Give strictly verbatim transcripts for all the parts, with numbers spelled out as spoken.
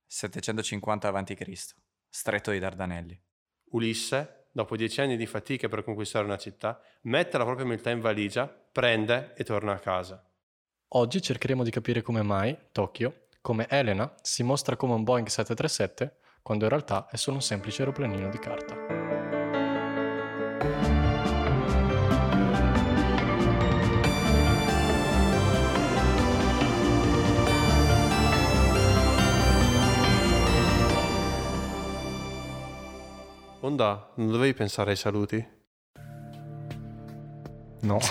settecentocinquanta avanti Cristo Stretto dei Dardanelli. Ulisse, dopo dieci anni di fatica per conquistare una città, mette la propria umiltà in valigia, prende e torna a casa. Oggi cercheremo di capire come mai Tokyo, come Elena, si mostra come un Boeing sette tre sette quando in realtà è solo un semplice aeroplanino di carta. Onda, non dovevi pensare ai saluti? No.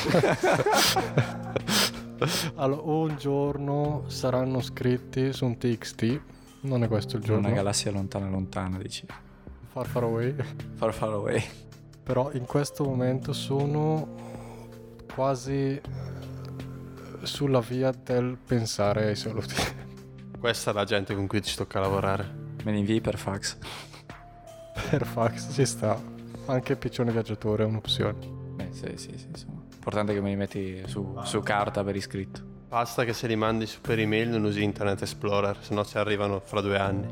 Allora, un giorno saranno scritti su un T X T. Non è questo il giorno. Una galassia lontana lontana, dici. Far far away. Far far away. Però in questo momento sono quasi sulla via del pensare ai saluti. Questa è la gente con cui ci tocca lavorare. Me li invii per fax. Per fax ci sta. Anche Piccione Viaggiatore è un'opzione. Beh, sì, sì, sì, insomma. Importante che me li metti su, su carta per iscritto. Basta che se li mandi su per email non usi Internet Explorer, se no ci arrivano fra due anni.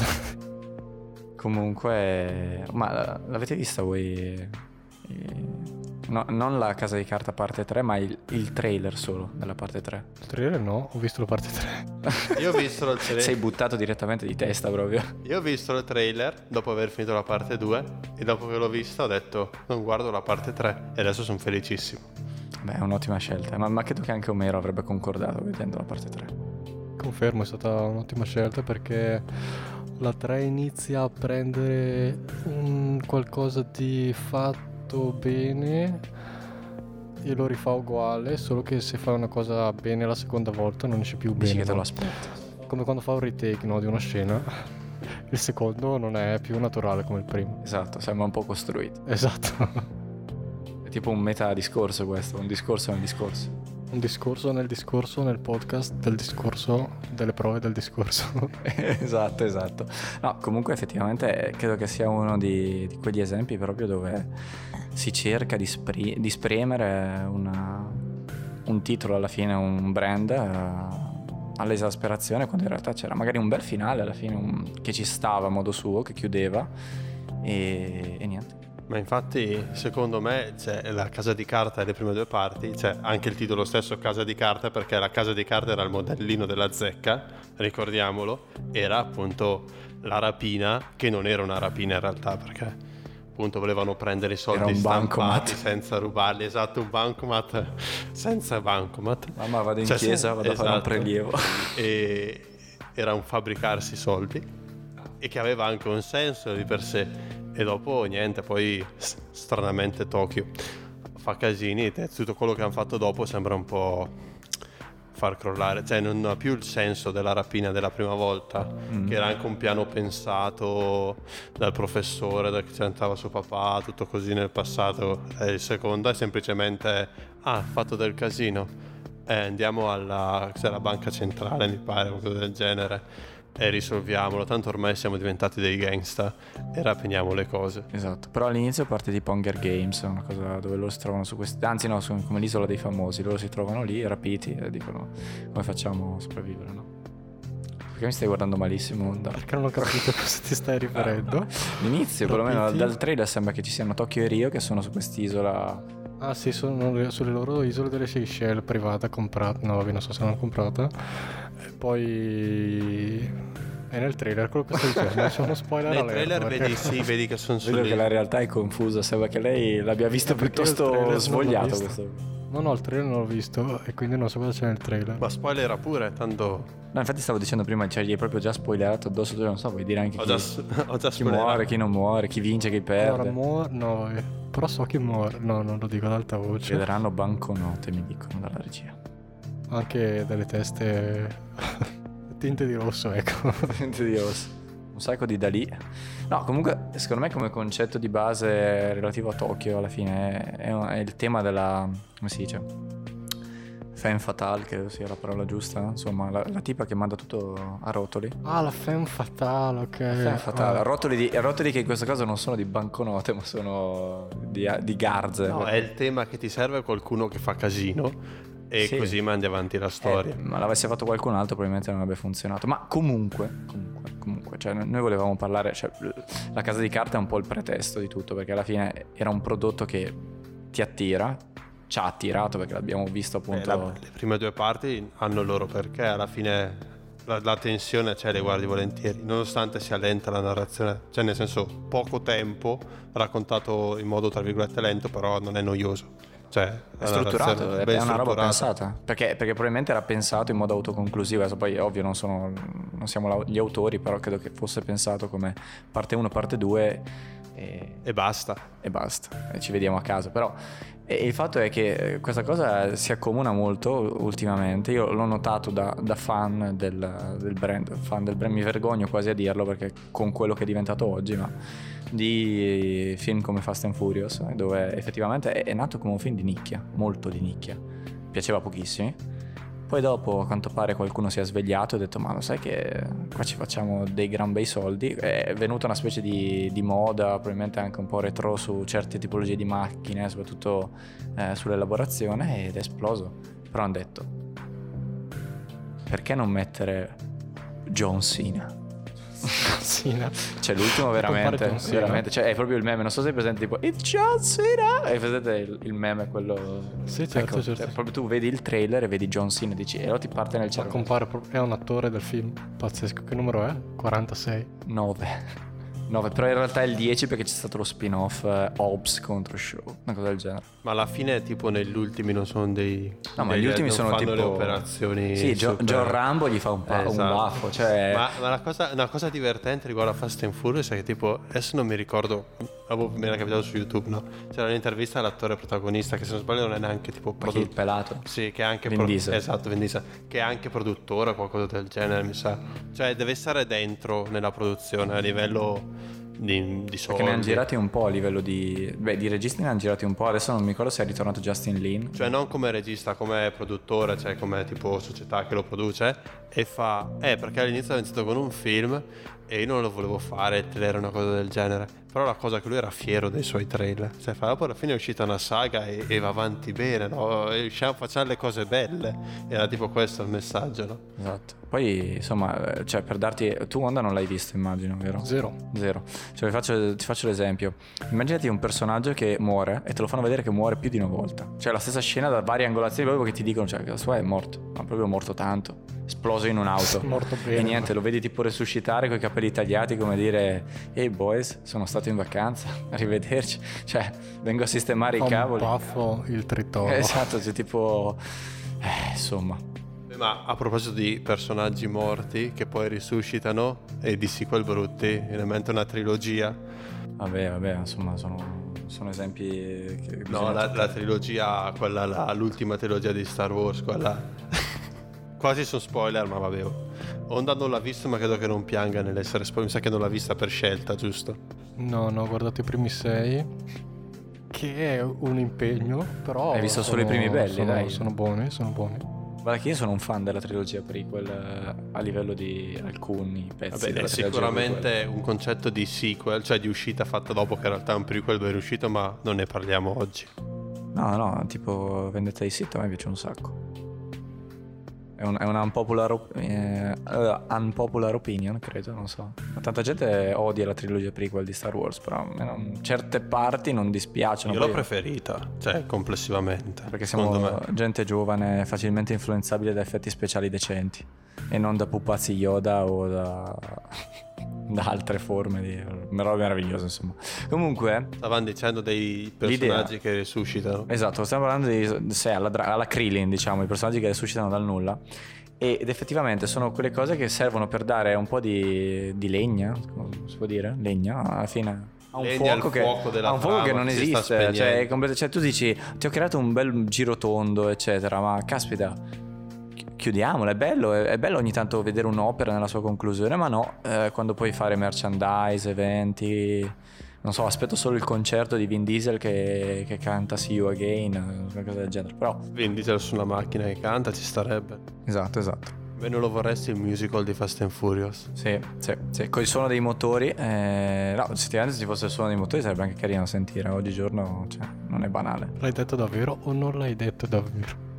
Comunque, ma l'avete vista voi? No, non la Casa di Carta parte tre, ma il, il trailer solo della parte tre. Il trailer no, ho visto la parte tre. Io ho visto il trailer. Sei buttato direttamente di testa proprio. Io ho visto il trailer dopo aver finito la parte due e dopo che l'ho vista ho detto non guardo la parte tre e adesso sono felicissimo. Beh, è un'ottima scelta, ma, ma credo che anche Omero avrebbe concordato vedendo la parte tre. Confermo, è stata un'ottima scelta perché la tre inizia a prendere un qualcosa di fatto bene e lo rifà uguale, solo che se fa una cosa bene la seconda volta non esce più bene. Dici che te no? lo aspetti. Come quando fa un retake, no, di una scena, il secondo non è più naturale come il primo. Esatto, sembra un po' costruito. Esatto. È tipo un meta discorso questo, un discorso nel discorso. Un discorso nel discorso nel podcast del discorso delle prove del discorso. Esatto, esatto. No, comunque effettivamente credo che sia uno di, di quegli esempi proprio dove si cerca di, spri- di spremere una, un titolo alla fine, un brand uh, all'esasperazione, quando in realtà c'era magari un bel finale alla fine un, che ci stava a modo suo, che chiudeva e, e niente. Ma infatti secondo me c'è la Casa di Carta e le prime due parti, c'è anche il titolo stesso Casa di Carta, perché la Casa di Carta era il modellino della zecca, ricordiamolo, era appunto la rapina, che non era una rapina in realtà, perché appunto volevano prendere i soldi stampati senza rubarli. Esatto, un bancomat senza bancomat. Mamma, vado in cioè, chiesa, vado esatto. a fare un prelievo. E era un fabbricarsi soldi e che aveva anche un senso di per sé. E dopo niente, poi stranamente Tokyo fa casini e tutto quello che hanno fatto dopo sembra un po' far crollare, cioè non ha più il senso della rapina della prima volta, mm. che era anche un piano pensato dal professore, da che c'entrava suo papà, tutto così nel passato. E il secondo è semplicemente ah, fatto del casino, eh, andiamo alla, alla banca centrale mi pare, qualcosa del genere, e risolviamolo, tanto ormai siamo diventati dei gangsta e rapiniamo le cose. Esatto, però all'inizio parte tipo Hunger Games, una cosa dove loro si trovano su questi, anzi no, sono come l'isola dei famosi, loro si trovano lì rapiti e dicono come facciamo a sopravvivere, no? Perché mi stai guardando malissimo, Onda? Perché non ho capito a cosa ti stai riferendo. L'inizio, perlomeno dal trailer sembra che ci siano Tokyo e Rio che sono su quest'isola. Ah sì, sono sulle loro isole delle Seychelles, privata, comprata, no vabbè non so se l'hanno comprata. E poi è nel trailer quello che sto dicendo, c'è uno spoiler nel alert, trailer perché... vedi, sì, vedi che sono Vedo che la realtà è confusa, sembra che lei l'abbia visto piuttosto svogliato questo. No no, il trailer non l'ho visto e quindi non so cosa c'è nel trailer. Ma spoiler pure, tanto... No, infatti stavo dicendo prima, cioè gli hai proprio già spoilerato addosso, non so, vuoi dire anche ho chi, già, ho già chi muore, chi non muore, chi vince, chi perde. Allora muore, no, eh. però so chi muore, no, non lo dico ad alta voce. Chiederanno banconote, mi dicono dalla regia. Anche delle teste tinte di rosso, ecco. Tinte di rosso. Un sacco di Dalì. No, comunque, secondo me come concetto di base relativo a Tokyo, alla fine, è, è il tema della, come si dice? Femme fatale, credo sia la parola giusta, no? Insomma, la, la tipa che manda tutto a rotoli. Ah, la femme fatale, ok. La femme fatale, ah. a, rotoli di, a rotoli che in questo caso non sono di banconote, ma sono di, di garze. No, è il tema che ti serve qualcuno che fa casino e sì. Così mandi avanti la storia. Eh, ma l'avesse fatto qualcun altro probabilmente non avrebbe funzionato. Ma comunque, comunque comunque, cioè noi volevamo parlare, cioè la Casa di Carta è un po' il pretesto di tutto, perché alla fine era un prodotto che ti attira, ci ha attirato perché l'abbiamo visto appunto. Eh, la, le prime due parti hanno il loro perché, alla fine la, la tensione c'è, le guardi volentieri, nonostante sia lenta la narrazione, cioè nel senso poco tempo raccontato in modo tra virgolette lento, però non è noioso. Cioè, è strutturato, è, è una roba pensata, perché, perché probabilmente era pensato in modo autoconclusivo. Adesso poi ovvio non, sono, non siamo gli autori, però credo che fosse pensato come parte uno, parte due e, e basta e basta e ci vediamo a casa. Però e il fatto è che questa cosa si accomuna molto ultimamente. Io l'ho notato da, da fan del, del brand fan del brand, mi vergogno quasi a dirlo perché con quello che è diventato oggi, ma di film come Fast and Furious, dove effettivamente è, è nato come un film di nicchia, molto di nicchia, piaceva a pochissimi. Poi dopo a quanto pare qualcuno si è svegliato e ha detto ma lo sai che qua ci facciamo dei gran bei soldi. È venuta una specie di, di moda, probabilmente anche un po' retro su certe tipologie di macchine, soprattutto eh, sull'elaborazione, ed è esploso. Però hanno detto perché non mettere John Cena? Cena. Cioè l'ultimo veramente, veramente, cioè è proprio il meme, non so se è presente, tipo It's John Cena, e vedete il, il meme quello. Sì, certo, ecco, certo. Proprio tu vedi il trailer e vedi John Cena, dici, e allora ti parte nel cervello. Compare, è un attore del film, pazzesco. Che numero è? quarantasei. nove nove, però in realtà è il dieci perché c'è stato lo spin-off eh, Hobbs contro Show, una cosa del genere. Ma alla fine tipo negli ultimi non sono dei... No, ma dei, gli ultimi non sono fanno tipo le operazioni. Sì, John, super... John Rambo gli fa un, pa- eh, esatto. un baffo, cioè... Ma, ma la cosa, una cosa divertente riguardo a Fast and Furious è che tipo, adesso non mi ricordo, mi era capitato su YouTube, no? C'era un'intervista all'attore protagonista che se non sbaglio non è neanche tipo produttore. Il pelato? Sì, che è anche... Vin pro- Diesel. Esatto, Vin Diesel. Che è anche produttore o qualcosa del genere, mi sa. Cioè deve stare dentro nella produzione a livello... Di, di soldi. Perché ne hanno girati un po' a livello di... Beh, di registi ne hanno girati un po'. Adesso non mi ricordo se è ritornato Justin Lin. Cioè non come regista, come produttore, cioè come tipo società che lo produce. E fa... Eh, perché all'inizio ha iniziato con un film e io non lo volevo fare, il trailer, una cosa del genere. Però la cosa è che lui era fiero dei suoi trailer. Cioè fa, dopo alla fine è uscita una saga e, e va avanti bene, no? E usciamo, facciamo le cose belle. Era tipo questo il messaggio, no? Esatto. Poi insomma, cioè per darti... Tu Wanda non l'hai visto, immagino, vero? Zero. Zero. Cioè vi faccio, ti faccio l'esempio. Immaginati un personaggio che muore e te lo fanno vedere che muore più di una volta. Cioè la stessa scena da varie angolazioni, proprio che ti dicono, cioè che suo è morto, ma proprio morto tanto, esploso in un'auto. Morto bene. E niente, lo vedi tipo resuscitare con i capelli tagliati, come dire hey boys, sono stato in vacanza, arrivederci. Cioè vengo a sistemare Fa i cavoli. Un baffo il tritolo. Esatto, cioè tipo eh, insomma. Ma a proposito di personaggi morti che poi risuscitano e di sequel brutti, viene in mente una trilogia. Vabbè, vabbè, insomma, sono, sono esempi che... No, la, la trilogia, quella, la, l'ultima trilogia di Star Wars, quella... Quasi sono spoiler, ma vabbè. Onda non l'ha visto, ma credo che non pianga nell'essere spoiler. Mi sa che non l'ha vista per scelta, giusto? No, no, ho guardato i primi sei, che è un impegno, però... Hai visto sono, solo i primi belli, sono, dai. Sono buoni, sono buoni. Guarda che io sono un fan della trilogia prequel eh, a livello di alcuni pezzi. Vabbè, della è trilogia sicuramente prequel. un concetto di sequel, cioè di uscita fatta dopo, che in realtà è un prequel ben uscito, ma non ne parliamo oggi. No, no, tipo Vendetta di Sith a me piace un sacco. È, un, è una unpopular, op- eh, uh, unpopular opinion, credo, non so. Ma tanta gente odia la trilogia prequel di Star Wars, però a me non, certe parti non dispiacciono. Io l'ho poi- preferita, cioè complessivamente. Perché siamo secondo me. gente giovane, facilmente influenzabile da effetti speciali decenti e non da pupazzi Yoda o da, da altre forme di robe meravigliose, insomma. Comunque, Stavano dicendo dei personaggi L'idea- che risuscitano. esatto, stiamo parlando di sì, alla, dra- alla Krillin, diciamo, i personaggi che resuscitano dal nulla. Ed effettivamente sono quelle cose che servono per dare un po' di, di legna, come si può dire? Legna, alla fine. A un Legna al fuoco, che, fuoco della a un fuoco che trama non che si sta esiste, cioè, è spegnendo. complet- cioè tu dici ti ho creato un bel giro tondo eccetera, ma caspita chi- chiudiamolo, è bello, è, è bello ogni tanto vedere un'opera nella sua conclusione, ma no, eh, quando puoi fare merchandise, eventi, non so, aspetto solo il concerto di Vin Diesel che, che canta See You Again, qualcosa del genere, però Vin Diesel su una macchina che canta ci starebbe. esatto, esatto. Beh, non lo vorresti il musical di Fast and Furious? Sì, sì, sì, con il suono dei motori, eh, no, effettivamente se ci fosse il suono dei motori sarebbe anche carino sentire, oggigiorno cioè, non è banale. L'hai detto davvero o non l'hai detto davvero?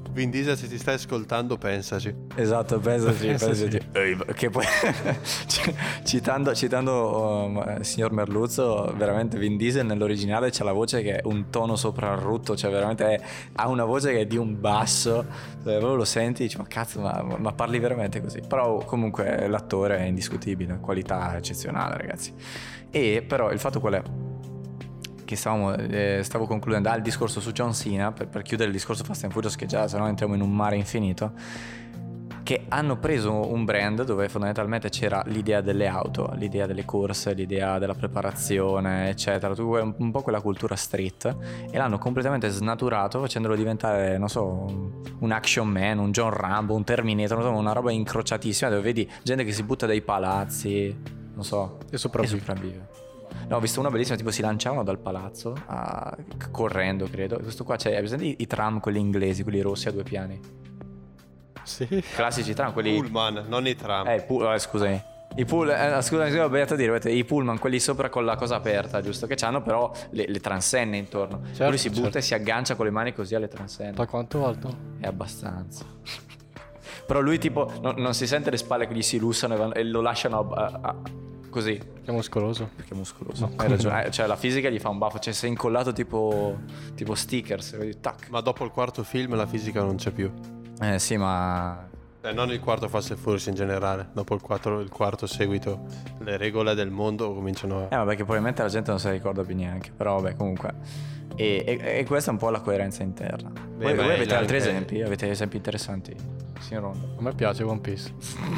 Vin Diesel, se ti stai ascoltando, pensaci. Esatto, pensaci, Pensaci. pensaci. Ehi, che poi citando, citando um, il signor Merluzzo, veramente Vin Diesel nell'originale c'ha la voce che è un tono soprarrutto, cioè veramente è, ha una voce che è di un basso, cioè, proprio lo senti e dici ma cazzo, ma, ma parli veramente così? Però comunque l'attore è indiscutibile, qualità eccezionale, ragazzi. E però il fatto qual è? Che stavamo, eh, stavo concludendo ah, il discorso su John Cena per, per chiudere il discorso Fast and Furious, che già se no entriamo in un mare infinito, che hanno preso un brand dove fondamentalmente c'era l'idea delle auto, l'idea delle corse, l'idea della preparazione eccetera, un, un po' quella cultura street, e l'hanno completamente snaturato facendolo diventare, non so, un action man, un John Rambo, un Terminator, non so, una roba incrociatissima dove vedi gente che si butta dai palazzi, non so, E sopravvive. e sopravvive. No, ho visto una bellissima, tipo si lanciavano dal palazzo a, correndo, credo. Questo qua c'è, hai presente i, i tram, quelli inglesi, quelli rossi a due piani? Sì. Classici tram, quelli... Pullman, non i tram. Eh, pu- eh scusami. I pull, eh, scusami, ho sbagliato a dire, vedete, i pullman, quelli sopra con la cosa aperta, giusto? Che c'hanno però le, le transenne intorno. Certo, Lui si butta certo. e si aggancia con le mani così alle transenne. Da quanto alto? È abbastanza. Però lui tipo no- non si sente le spalle che gli si lussano e, vanno- e lo lasciano a- a- a- così. È muscoloso. Perché è muscoloso. No, Hai come ragione. Eh, cioè la fisica gli fa un baffo. Cioè sei incollato tipo tipo stickers. Vedi, tac. Ma dopo il quarto film la fisica non c'è più. Eh sì, ma Eh, non il quarto Fast and Furious in generale. Dopo il, quattro, il quarto seguito, le regole del mondo cominciano a... eh vabbè, che probabilmente la gente non se la ricorda più neanche. Però vabbè, comunque. E, e, e questa è un po' la coerenza interna. Beh, voi, ma voi è avete altri anche- esempi? Avete esempi interessanti? Signor Ronda. A me piace One Piece.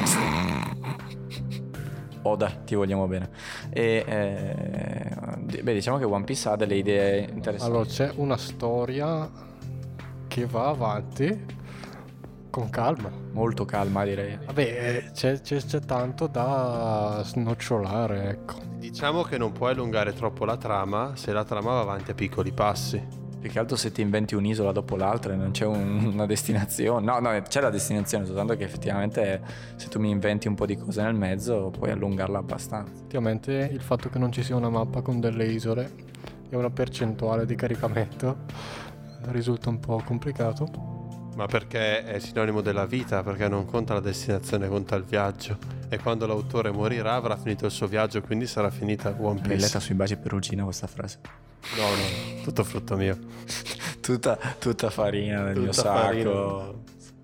Oda, ti vogliamo bene. E eh, beh, diciamo che One Piece ha delle idee interessanti. Allora, c'è una storia che va avanti con calma. Molto calma, direi. Vabbè, eh, c'è, c'è, c'è tanto da snocciolare, ecco. Diciamo che non puoi allungare troppo la trama se la trama va avanti a piccoli passi. Più che altro se ti inventi un'isola dopo l'altra e non c'è un- una destinazione. No, no, c'è la destinazione, soltanto che effettivamente se tu mi inventi un po' di cose nel mezzo puoi allungarla abbastanza. Effettivamente il fatto che non ci sia una mappa con delle isole e una percentuale di caricamento risulta un po' complicato. Ma perché è sinonimo della vita, perché non conta la destinazione, conta il viaggio. E quando l'autore morirà avrà finito il suo viaggio, quindi sarà finita One L'hai letta Piece. sui baci perugina questa frase? No, no, tutto frutto mio. Tutta, tutta farina nel mio Tutta sacco. farina.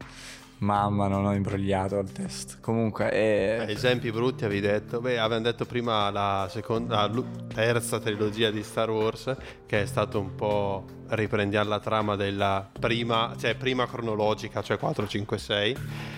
Mamma, non ho imbrogliato al testo. Comunque, Eh, eh, esempi brutti avevi detto. Beh, avevamo detto prima la seconda, la lu- terza trilogia di Star Wars, che è stato un po' riprendiamo la trama della prima, cioè prima cronologica, cioè quattro, cinque, sei,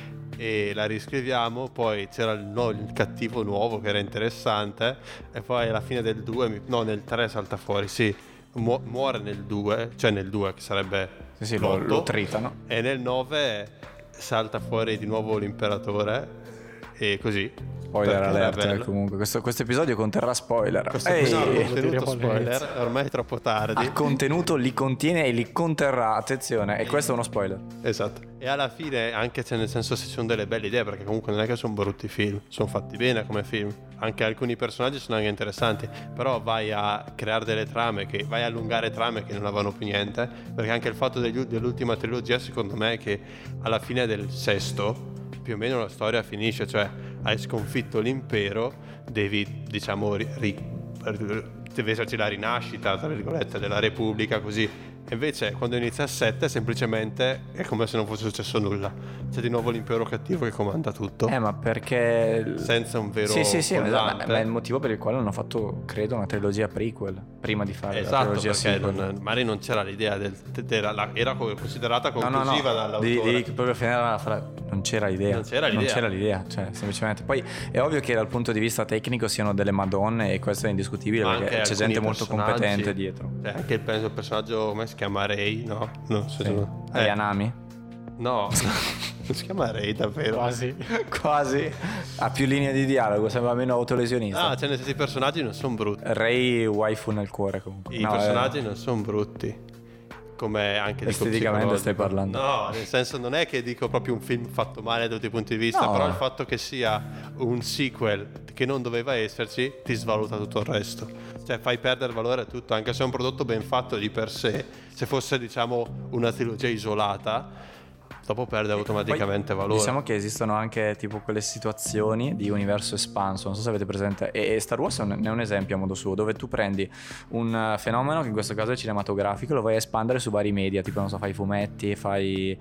e la riscriviamo. Poi c'era il, no- il cattivo nuovo che era interessante, e poi alla fine del due, no, nel tre salta fuori, sì, mu- muore nel due, cioè nel due che sarebbe sì, sì, lo, l'otto, lo tritano. e nel nove salta fuori di nuovo l'imperatore, e così. Spoiler Perché era alert, bello. comunque. Questo, questo episodio conterrà spoiler. Questo Ehi, questo Lo contenuto diremo spoiler, all'inizio. ormai è troppo tardi. il contenuto li contiene e li conterrà, attenzione, e questo è uno spoiler. Esatto. E alla fine, anche se nel senso se ci sono delle belle idee, perché comunque non è che sono brutti film, sono fatti bene come film. Anche alcuni personaggi sono anche interessanti, però vai a creare delle trame, che vai a allungare trame che non avevano più niente, perché anche il fatto degli- dell'ultima trilogia secondo me è che alla fine del sesto più o meno la storia finisce, cioè hai sconfitto l'impero, devi diciamo ri- ri- deve esserci la rinascita tra virgolette della Repubblica, così. E invece quando inizia il sette semplicemente è come se non fosse successo nulla, c'è di nuovo l'impero cattivo che comanda tutto, Eh, ma perché... senza un vero Sì, sì, sì, ma, collante. ma è il motivo per il quale hanno fatto, credo, una trilogia prequel prima di fare la Esatto, trilogia perché sequel. non, magari non c'era l'idea del, della, la- era co- considerata No, no, no, conclusiva dall'autore. devi, devi proprio finire la fra- non c'era idea. Non c'era l'idea. Non c'era l'idea, cioè semplicemente. Poi è ovvio che dal punto di vista tecnico siano delle madonne e questo è indiscutibile Ma perché anche c'è alcuni gente molto personaggi. competente dietro. Cioè, anche il, penso, il personaggio, come si chiama, Rey, no? No, se Sì. no- E eh, Anami? no. Non si chiama Rey davvero. Quasi. Quasi. Ha più linee di dialogo, sembra meno autolesionista. Ah, cioè nel senso i personaggi non sono brutti. Ray waifu nel cuore comunque. I No, personaggi eh, non sono brutti. Come anche dico Esteticamente stai psicologico. parlando. No, nel senso non è che dico proprio un film fatto male da tutti i punti di vista, No. però il fatto che sia un sequel che non doveva esserci ti svaluta tutto il resto. Cioè fai perdere valore a tutto, anche se è un prodotto ben fatto di per sé. Se fosse diciamo una trilogia isolata, dopo perde automaticamente Poi, valore. Diciamo che esistono anche tipo quelle situazioni di universo espanso, non so se avete presente, e, e Star Wars è un, è un esempio a modo suo, dove tu prendi un fenomeno che in questo caso è cinematografico, lo vai a espandere su vari media, tipo non so, fai fumetti, fai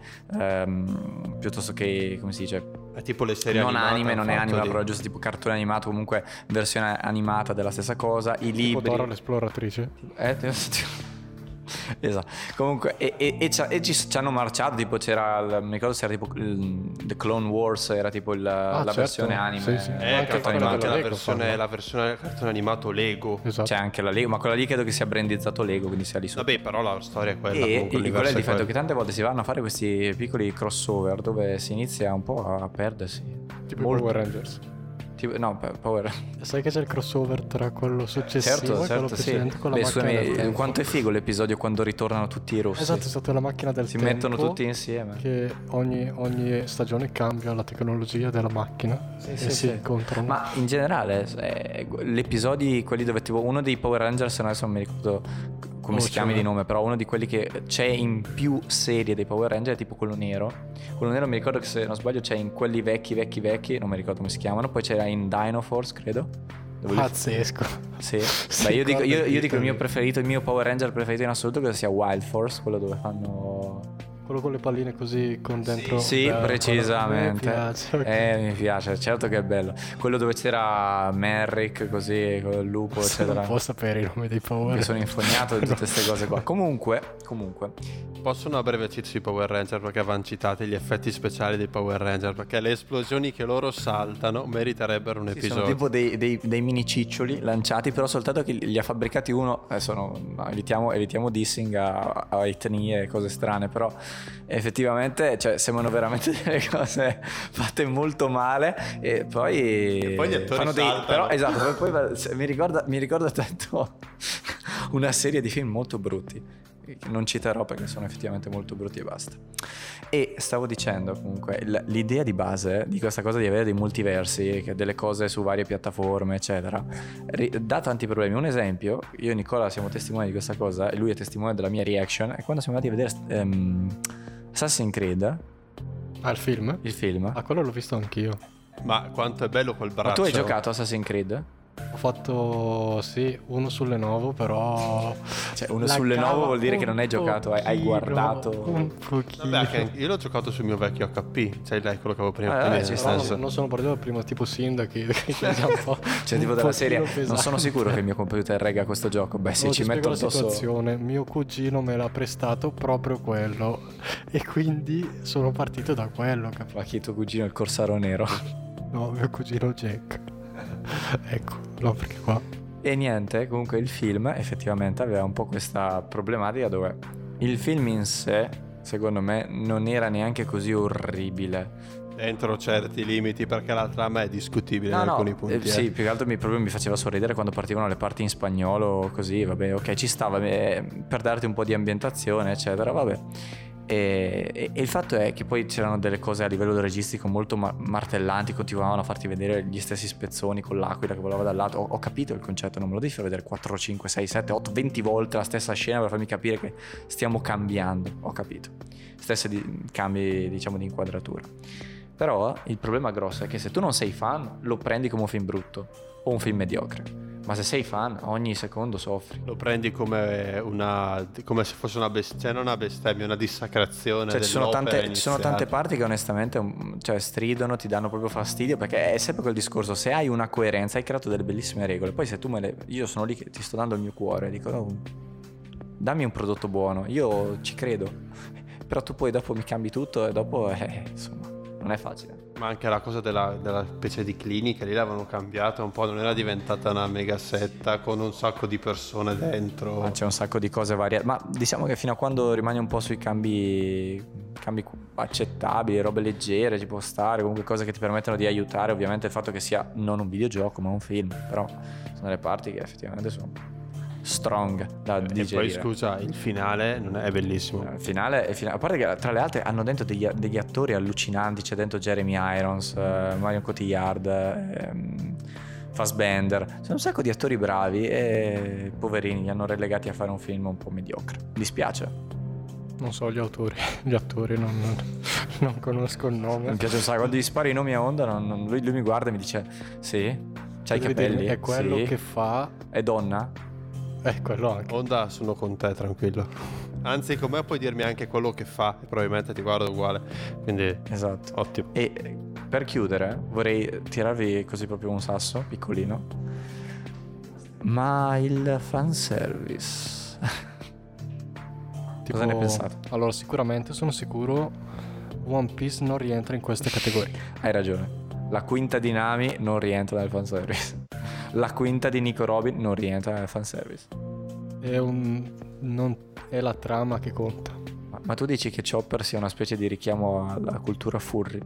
ehm, piuttosto che, come si dice, è tipo le serie non animate, anime, non è anime, di... però giusto tipo cartone animato, comunque versione animata della stessa cosa, i tipo libri. Dora l'esploratrice. Eh, ti- esatto. Comunque e, e, e, ci, e ci, ci hanno marciato, tipo c'era il, mi ricordo se era tipo il, The Clone Wars, era tipo il, Ah, la certo. versione anime. Sì, sì. Eh, Anche che cartone fanno quella anche animato. la Lego versione, fanno. la versione del cartone animato Lego. Esatto. C'è anche la Lego, ma quella lì credo che sia brandizzato Lego, quindi sia lì sotto. Vabbè, però la storia è quella. E comunque il- l'universo qual è il è difetto? quello. Che tante volte si vanno a fare questi piccoli crossover dove si inizia un po' a perdersi. Tipo Molto. i Power Rangers. Tipo, no, per- Power. Sai che c'è il crossover tra quello successivo Certo, e quello certo, sì. precedente con la Beh, macchina scusami, del tempo. quanto è figo l'episodio quando ritornano tutti i rossi. Esatto, è stata la macchina del Si tempo. mettono tutti insieme. Che ogni, ogni stagione cambia la tecnologia della macchina Sì, e sì, si sì. incontrano. Ma in generale, eh, gli episodi, quelli dove tipo uno dei Power Rangers, adesso non mi ricordo come Oh, si chiami c'è- di nome, però uno di quelli che c'è in più serie dei Power Ranger è tipo quello nero. Quello nero mi ricordo che, se non sbaglio, c'è in quelli vecchi, vecchi, vecchi, non mi ricordo come si chiamano. Poi c'era in Dino Force, credo. Dove li- Pazzesco. Sì. Si Beh, io dico, io, ricorda io dico il mio tutti. preferito, il mio Power Ranger preferito in assoluto che sia Wild Force, quello dove fanno... Quello con le palline così con dentro. Sì, Beh, precisamente. quello- Mi piace. ok. Eh, mi piace, certo che è bello. Quello dove c'era Merrick, così, con il lupo, Non eccetera. può sapere i nomi dei Power. Che sono infognato di tutte queste cose qua. Comunque, comunque, Posso una breve cheat sui Power Ranger, perché avevano citato gli effetti speciali dei Power Ranger, perché le esplosioni che loro saltano meriterebbero un sì, episodio. sono tipo dei, dei- dei mini ciccioli lanciati, però soltanto che li ha fabbricati uno. Adesso no, no, evitiamo, evitiamo dissing a, a etnie e cose strane, però effettivamente, cioè, sembrano veramente delle cose fatte molto male. E poi, E poi gli attori fanno dei, saltano. però esatto, poi, poi se- mi ricorda, mi ricorda tanto una serie di film molto brutti che non citerò perché sono effettivamente molto brutti e basta. E stavo dicendo comunque l- l'idea di base di questa cosa di avere dei multiversi, che delle cose su varie piattaforme eccetera, ri- dà tanti problemi. Un esempio, io e Nicola siamo testimoni di questa cosa e lui è testimone della mia reaction, è quando siamo andati a vedere ehm, Assassin's Creed, Ah, il film? il film. Ah, quello l'ho visto anch'io. Ma quanto è bello quel braccio. Ma tu hai giocato a Assassin's Creed? Ho fatto, sì, uno sulle nuovo, però... Cioè, uno la sulle cava nuove vuol dire che un non hai giocato, hai, hai pochino, guardato. Un pochino. Vabbè, anche io l'ho giocato sul mio vecchio H P, cioè dai, quello che avevo prima. Ah, quindi vabbè, ci nel sta, No, senso- non, non sono partito dal primo tipo sindaci che è già un po'. Cioè, un tipo della serie, pochino non pesante. sono sicuro che il mio computer regga questo gioco. Beh, se No, ci ti metto spiego la addosso. situazione. Mio cugino me l'ha prestato proprio quello e quindi sono partito da quello, capito? Ma chi tuo cugino il corsaro nero? No, mio cugino Jack. Ecco, no, perché qua. E niente, comunque il film effettivamente aveva un po' questa problematica dove il film in sé, secondo me, non era neanche così orribile. Dentro certi limiti, perché la trama è discutibile No, in no, alcuni punti. eh, eh. sì, più che altro mi, proprio mi faceva sorridere quando partivano le parti in spagnolo, così, vabbè, ok, ci stava, eh, per darti un po' di ambientazione, eccetera, vabbè. E, e- e il fatto è che poi c'erano delle cose a livello registico molto ma- martellanti, continuavano a farti vedere gli stessi spezzoni con l'aquila che volava dal lato. Ho, ho capito il concetto, non me lo devi far vedere quattro, cinque, sei, sette, otto, venti volte la stessa scena per farmi capire che stiamo cambiando. Ho capito. Stessi di- cambi, diciamo, di inquadratura. Però il problema grosso è che se tu non sei fan, lo prendi come un film brutto o un film mediocre. Ma se sei fan, ogni secondo soffri. Lo prendi come una come se fosse una bestemmia, non una bestemmia, una dissacrazione. Cioè, ci sono, dell'opera tante, ci sono iniziale. tante parti che onestamente um, cioè, stridono, ti danno proprio fastidio, perché è sempre quel discorso: se hai una coerenza, hai creato delle bellissime regole. Poi se tu me le... Io sono lì che ti sto dando il mio cuore, dico: oh, dammi un prodotto buono, io ci credo. Però tu poi dopo mi cambi tutto e dopo, eh, insomma, non è facile. Ma anche la cosa della, della specie di clinica lì l'avevano cambiata un po', non era diventata una mega setta con un sacco di persone dentro. Ma c'è un sacco di cose varie. Ma diciamo che fino a quando rimani un po' sui cambi, cambi accettabili, robe leggere, ci può stare, comunque cose che ti permettono di aiutare. Ovviamente il fatto che sia non un videogioco ma un film, però sono delle parti che effettivamente sono strong da E digerire. poi scusa, il finale non è, è bellissimo. Il finale, il finale- a parte che tra le altre hanno dentro degli, degli attori allucinanti. C'è dentro Jeremy Irons, eh, Marion Cotillard, ehm, Fassbender. Sono un sacco di attori bravi e poverini li hanno relegati a fare un film un po' mediocre. Dispiace. Non so gli autori, gli attori, non, non, non conosco il nome. Mi piace un sacco, quando gli spari i nomi a onda, non, non- lui, lui mi guarda e mi dice: sì, c'hai i Devi capelli, dirmi, è quello sì. che fa. È donna? È quello anche. Onda, sono con te, tranquillo. Anzi, con me puoi dirmi anche quello che fa e probabilmente ti guardo uguale. Quindi, Esatto. ottimo. E eh, per chiudere vorrei tirarvi così proprio un sasso piccolino. Ma il fanservice cosa ne pensate? Allora, sicuramente sono sicuro One Piece non rientra in queste categorie. Hai ragione. La quinta di Nami non rientra nel fanservice. La quinta di Nico Robin non rientra nel fanservice. È un non è la trama che conta. Ma, ma tu dici che Chopper sia una specie di richiamo alla cultura furry?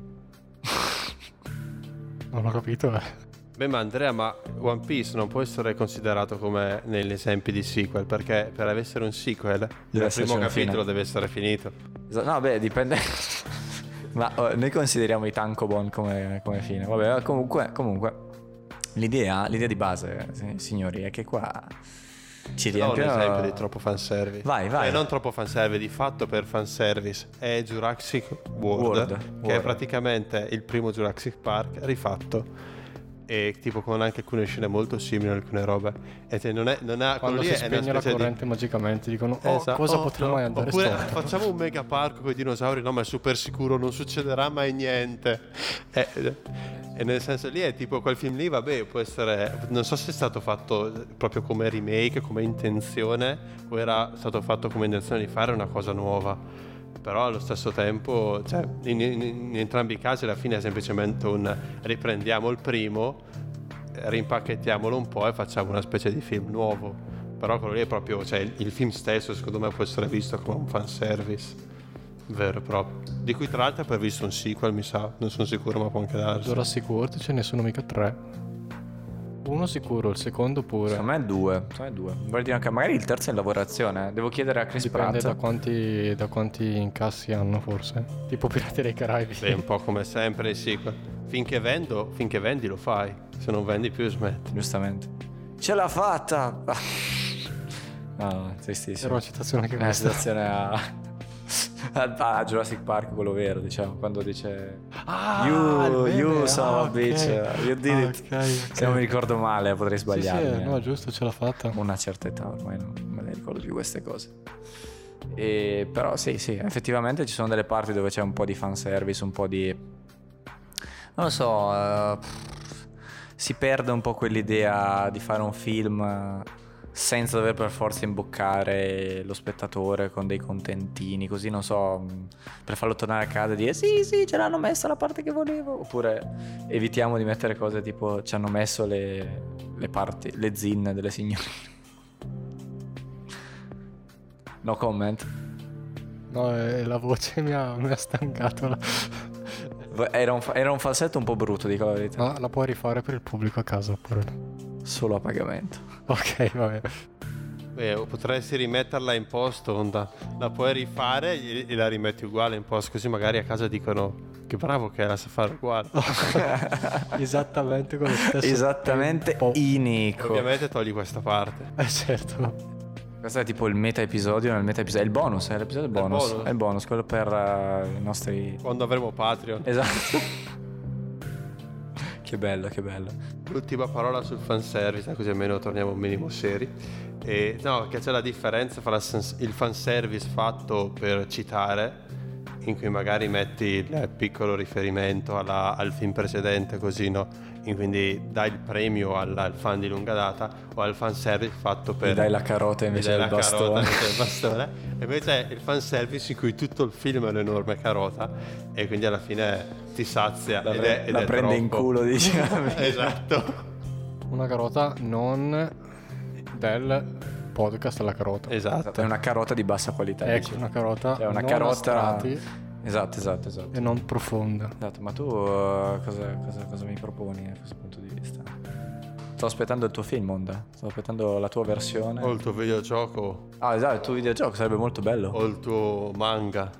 Non ho capito, eh. Beh, ma Andrea, ma One Piece non può essere considerato come negli esempi di sequel, perché per essere un sequel il esserci primo una capitolo fine. deve essere finito. Esa- No, beh, dipende. Ma oh, noi consideriamo i Tankobon come, come fine. Vabbè, comunque, comunque l'idea, l'idea di base, sì, signori, è che qua ci No, un riempiono. esempio di troppo fanservice. Vai, vai. Eh, non troppo fanservice, di fatto per fanservice è Jurassic World, World, che World. è praticamente il primo Jurassic Park rifatto. E tipo con anche alcune scene molto simili, alcune robe. E te non è, non ha, quello Quando lì si è una spegne la specie di- corrente magicamente dicono oh, Esatto. cosa Oh, potrà no. mai andare Oppure storto? facciamo un mega parco con i dinosauri, no, ma è super sicuro, non succederà mai niente. E, e nel senso lì è tipo quel film lì, vabbè, può essere, non so se è stato fatto proprio come remake, come intenzione, o era stato fatto come intenzione di fare una cosa nuova. Però allo stesso tempo, cioè, in, in- in entrambi i casi alla fine è semplicemente un riprendiamo il primo, rimpacchettiamolo un po' e facciamo una specie di film nuovo. Però quello lì è proprio, cioè il, il film stesso secondo me può essere visto come un fanservice vero e proprio, di cui tra l'altro è previsto un sequel, mi sa, non sono sicuro, ma può anche darsi. Jurassic World ce ne sono mica tre. Uno sicuro, il secondo pure. Secondo me è due. Secondo me è due. Vorrei dire anche magari il terzo è in lavorazione. Devo chiedere a Chris Dipende Pratt. da quanti, da quanti incassi hanno forse. Tipo Pirati dei Caraibi. Beh, un po' come sempre il sequel. Finché vendo, finché vendi lo fai, se non vendi più smetti. Giustamente. Ce l'ha fatta. No, Era tristissimo. una citazione che È una situazione a... a a Jurassic Park, quello vero, diciamo, quando dice Ah, You, il you meme, son ah, of a bitch, ok. you did Ah, it. ok, ok. Se non mi ricordo male, potrei Sì, sbagliarmi. sì, eh. no, giusto, ce l'ha fatta. Una certa età ormai non me ne ricordo più queste cose. E, però sì, sì, effettivamente ci sono delle parti dove c'è un po' di fanservice, un po' di... non lo so, eh, si perde un po' quell'idea di fare un film eh, senza dover per forza imboccare lo spettatore con dei contentini, così non so, mh, per farlo tornare a casa e dire sì, sì, ce l'hanno messa la parte che volevo. Oppure evitiamo di mettere cose tipo ci hanno messo le, le parti, le zinne delle signorine. No comment. No, eh, la voce mi ha, mi ha stancato. Era un, fa- era un falsetto un po' brutto, dico la verità. Ma la puoi rifare per il pubblico a casa oppure no? Solo a pagamento. Ok, va bene. Beh, potresti rimetterla in post, Onda. La puoi rifare e e la rimetti uguale in post, così magari a casa dicono che bravo che la sa fare uguale. Esattamente con lo stesso Esattamente tempo. inico. Ovviamente togli questa parte. Eh certo. Questo è tipo il meta episodio nel meta episodio. È il bonus, è l'episodio bonus. bonus. È il bonus, quello per eh, i nostri. Quando avremo Patreon. Esatto. Che bello, che bello. L'ultima parola sul fanservice, così almeno torniamo un minimo seri. E, no, che c'è la differenza fra la sens- il fanservice fatto per citare, in cui magari metti il piccolo riferimento alla- al film precedente, così no? E quindi dai il premio al, al fan di lunga data, o al fanservice fatto per... Gli dai la carota invece gli dai del la carota bastone. invece del bastone. E invece è il fanservice in cui tutto il film è un'enorme carota e quindi alla fine ti sazia La, ed pre- è, ed la è prende in troppo. culo, diciamo. Esatto. Una carota non del podcast alla carota. Esatto. È una carota di bassa qualità. Ecco, dici. una carota Cioè una non carota. a strati Esatto, esatto, esatto. e non profonda. Esatto, ma tu uh, cosa, cosa, cosa mi proponi a questo punto di vista? Sto aspettando il tuo film, Onda. Sto aspettando la tua versione. O il tuo videogioco Ah, esatto, il tuo videogioco sarebbe molto bello. o il tuo manga.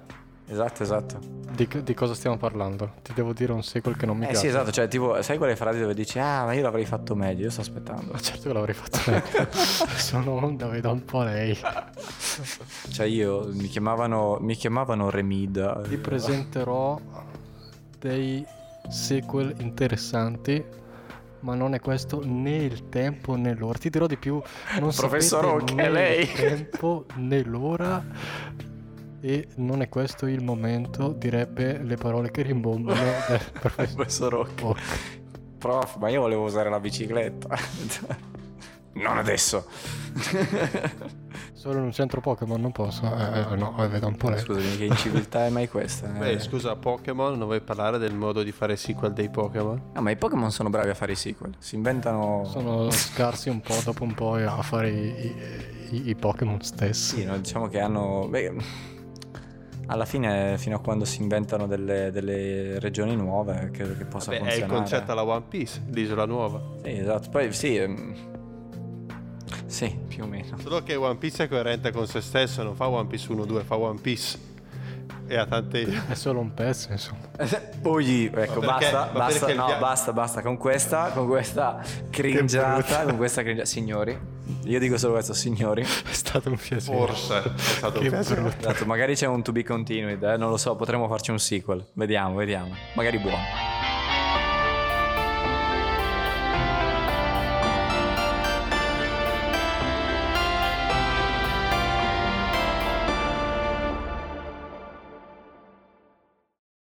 Esatto, esatto. Di, di cosa stiamo parlando? Ti devo dire un sequel che non mi Eh piace. sì, esatto, cioè tipo, sai quelle frasi dove dici ah, ma io l'avrei fatto meglio, io sto aspettando. Ma certo che l'avrei fatto meglio. Sono onda, vedo un po' lei. Cioè io, mi chiamavano, mi chiamavano Remida. Ti presenterò dei sequel interessanti, ma non è questo né il tempo né l'ora. Ti dirò di più, non Professor sapete Oak, né è lei. il tempo né l'ora, e non è questo il momento, direbbe le parole che rimbombano del professor Professor Oak. Oak. Prof, ma io volevo usare la bicicletta. Non adesso. Solo in un centro Pokémon non posso. Eh, no, eh, vedo un po' lei. Scusami, che inciviltà è mai questa? Beh, Eh. scusa, Pokémon, non vuoi parlare del modo di fare sequel dei Pokémon? No, ma i Pokémon sono bravi a fare i sequel. Si inventano... Sono scarsi un po' dopo un po' a fare i, i, i Pokémon stessi. Sì, no, diciamo che hanno... Beh, alla fine, fino a quando si inventano delle, delle regioni nuove, credo che possa Beh, è il funzionare. concetto alla One Piece, l'isola nuova. Sì, esatto. Poi sì... ehm, Sì, più o meno. Solo che One Piece è coerente con se stesso, non fa One Piece uno due, fa One Piece. E ha tante... È solo un pezzo, insomma. Ui, ecco, Ma perché- basta, ma basta, perché il no, via- basta, basta con questa, con questa cringiata, con questa cringiata, signori, io dico solo questo, signori, È stato un piacere. Forse è stato Che un piacere. brutto. esatto, magari c'è un to be continued, eh, non lo so, potremmo farci un sequel, vediamo, vediamo, magari buono.